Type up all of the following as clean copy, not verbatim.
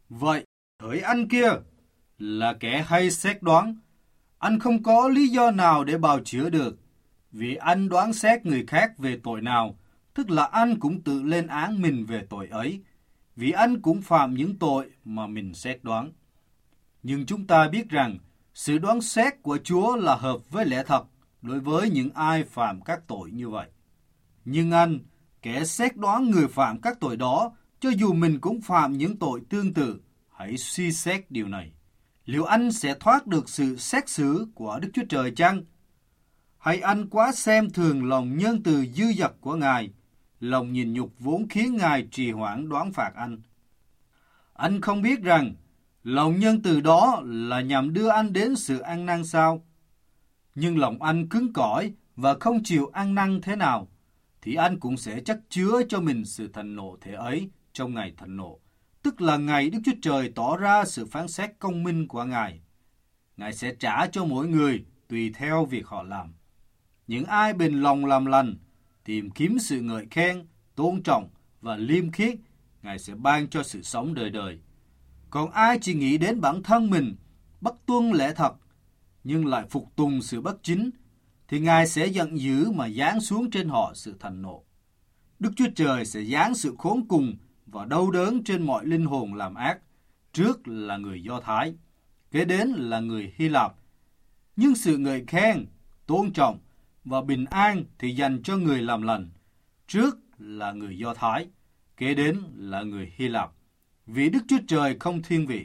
Vậy, hỡi anh kia, là kẻ hay xét đoán, anh không có lý do nào để bào chữa được, vì anh đoán xét người khác về tội nào, tức là anh cũng tự lên án mình về tội ấy, vì anh cũng phạm những tội mà mình xét đoán. Nhưng chúng ta biết rằng, sự đoán xét của Chúa là hợp với lẽ thật đối với những ai phạm các tội như vậy. Nhưng anh, kẻ xét đoán người phạm các tội đó, cho dù mình cũng phạm những tội tương tự, hãy suy xét điều này. Liệu anh sẽ thoát được sự xét xử của Đức Chúa Trời chăng? Hay anh quá xem thường lòng nhân từ dư dật của Ngài, lòng nhịn nhục vốn khiến Ngài trì hoãn đoán phạt anh? Anh không biết rằng, lòng nhân từ đó là nhằm đưa anh đến sự ăn năn sao? Nhưng lòng anh cứng cỏi và không chịu ăn năn thế nào, thì anh cũng sẽ chắc chứa cho mình sự thạnh nộ thế ấy trong ngày thạnh nộ, tức là ngày Đức Chúa Trời tỏ ra sự phán xét công minh của Ngài. Ngài sẽ trả cho mỗi người tùy theo việc họ làm. Những ai bền lòng làm lành, tìm kiếm sự ngợi khen, tôn trọng và liêm khiết, Ngài sẽ ban cho sự sống đời đời. Còn ai chỉ nghĩ đến bản thân mình, bất tuân lẽ thật, nhưng lại phục tùng sự bất chính, thì Ngài sẽ giận dữ mà giáng xuống trên họ sự thạnh nộ. Đức Chúa Trời sẽ giáng sự khốn cùng và đau đớn trên mọi linh hồn làm ác, trước là người Do Thái, kế đến là người Hy Lạp. Nhưng sự ngợi khen, tôn trọng và bình an thì dành cho người làm lành, trước là người Do Thái, kế đến là người Hy Lạp, vì Đức Chúa Trời không thiên vị.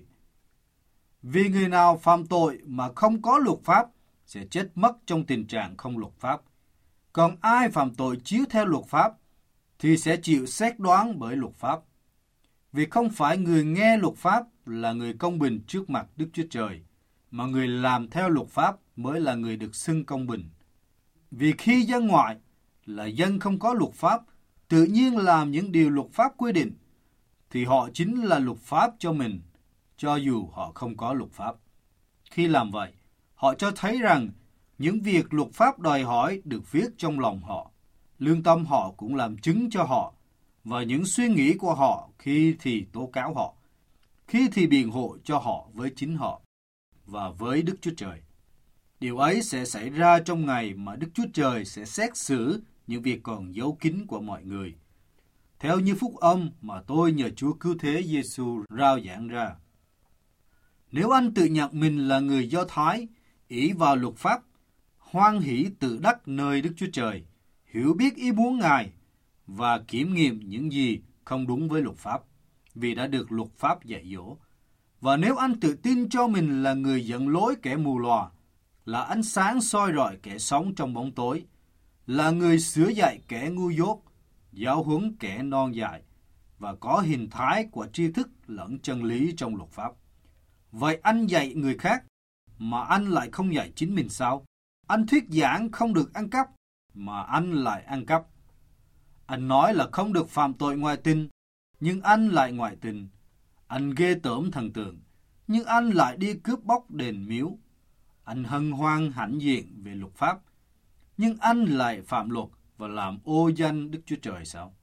Vì người nào phạm tội mà không có luật pháp sẽ chết mất trong tình trạng không luật pháp. Còn ai phạm tội chiếu theo luật pháp thì sẽ chịu xét đoán bởi luật pháp. Vì không phải người nghe luật pháp là người công bình trước mặt Đức Chúa Trời, mà người làm theo luật pháp mới là người được xưng công bình. Vì khi dân ngoại là dân không có luật pháp, tự nhiên làm những điều luật pháp quy định, thì họ chính là luật pháp cho mình, cho dù họ không có luật pháp. Khi làm vậy, họ cho thấy rằng những việc luật pháp đòi hỏi được viết trong lòng họ. Lương tâm họ cũng làm chứng cho họ, và những suy nghĩ của họ khi thì tố cáo họ, khi thì biện hộ cho họ với chính họ và với Đức Chúa Trời. Điều ấy sẽ xảy ra trong ngày mà Đức Chúa Trời sẽ xét xử những việc còn giấu kín của mọi người, theo như phúc âm mà tôi nhờ Chúa Cứu Thế Giêsu rao giảng ra. Nếu anh tự nhận mình là người Do Thái, ỷ vào luật pháp, hoan hỷ tự đắc nơi Đức Chúa Trời, hiểu biết ý muốn Ngài và kiểm nghiệm những gì không đúng với luật pháp, vì đã được luật pháp dạy dỗ. Và nếu anh tự tin cho mình là người dẫn lối kẻ mù lòa, là ánh sáng soi rọi kẻ sống trong bóng tối, là người sửa dạy kẻ ngu dốt, giáo huấn kẻ non dại, và có hình thái của tri thức lẫn chân lý trong luật pháp. Vậy anh dạy người khác, mà anh lại không dạy chính mình sao? Anh thuyết giảng không được ăn cắp, mà anh lại ăn cắp. Anh nói là không được phạm tội ngoại tình, nhưng anh lại ngoại tình. Anh ghê tởm thần tượng, nhưng anh lại đi cướp bóc đền miếu. Anh hân hoan hãnh diện về luật pháp, nhưng anh lại phạm luật và làm ô danh Đức Chúa Trời sao?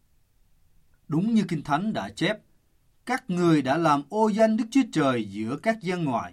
Đúng như Kinh Thánh đã chép, các người đã làm ô danh Đức Chúa Trời giữa các dân ngoại.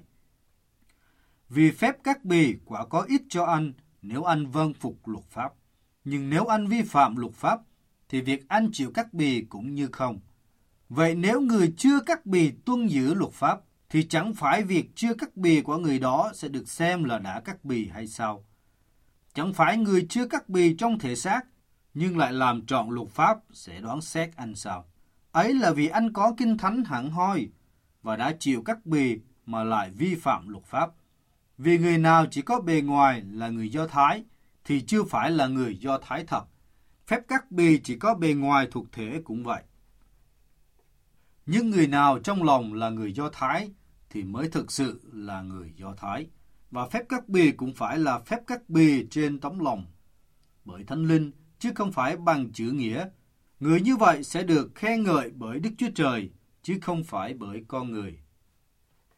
Vì phép cắt bì quả có ích cho anh nếu anh vâng phục luật pháp. Nhưng nếu anh vi phạm luật pháp, thì việc anh chịu cắt bì cũng như không. Vậy nếu người chưa cắt bì tuân giữ luật pháp, thì chẳng phải việc chưa cắt bì của người đó sẽ được xem là đã cắt bì hay sao? Chẳng phải người chưa cắt bì trong thể xác, nhưng lại làm trọn luật pháp sẽ đoán xét anh sao? Ấy là vì anh có Kinh Thánh hẳn hoi và đã chịu cắt bì mà lại vi phạm luật pháp. Vì người nào chỉ có bề ngoài là người Do Thái thì chưa phải là người Do Thái thật. Phép cắt bì chỉ có bề ngoài thuộc thể cũng vậy. Nhưng người nào trong lòng là người Do Thái thì mới thực sự là người Do Thái. Và phép cắt bì cũng phải là phép cắt bì trên tấm lòng, bởi Thánh Linh chứ không phải bằng chữ nghĩa. Người như vậy sẽ được khen ngợi bởi Đức Chúa Trời chứ không phải bởi con người.